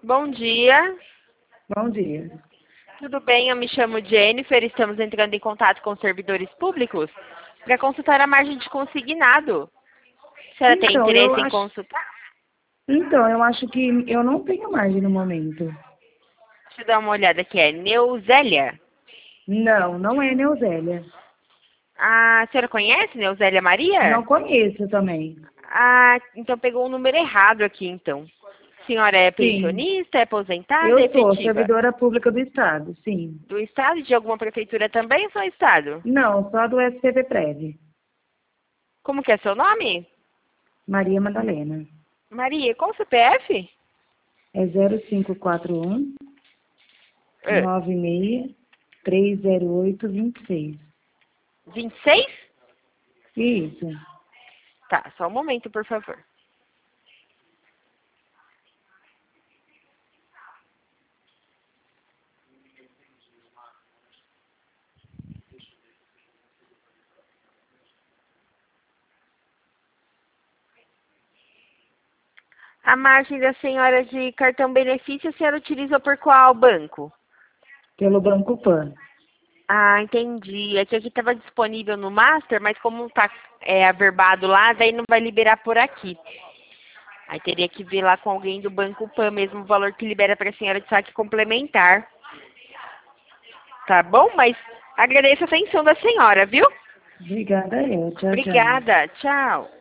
Bom dia, Bom dia. tudo bem? Eu me chamo Jennifer, estamos entrando em contato com os servidores públicos para consultar a margem de consignado. A senhora tem Então, eu interesse em acho, consultar? então, eu acho que eu não tenho margem no momento. Deixa eu dar uma olhada aqui, é Neuzélia. Não, não é Neuzélia. A senhora conhece Neuzélia Maria? Não conheço também. Ah, então pegou o número errado aqui, então. A senhora é Sim, pensionista, é aposentada, é eu sou efetiva? servidora pública do Estado, sim. Do Estado, de alguma prefeitura também ou só Estado? Não, só do SPV Prev. Como que é seu nome? Maria Madalena. Maria, qual o CPF? É 0541 Ah, 96 308 26. 26? Isso. Tá, só um momento, por favor. A margem da senhora de cartão benefício, a senhora utiliza por qual banco? Pelo Banco Pan. Ah, entendi. É que aqui estava disponível no Master, mas como está averbado lá, daí não vai liberar por aqui. Aí teria que ver lá com alguém do Banco Pan mesmo o valor que libera para a senhora de saque complementar. Tá bom? Mas agradeço a atenção da senhora, viu? Obrigada, eu. Tchau, tchau. Obrigada. Tchau.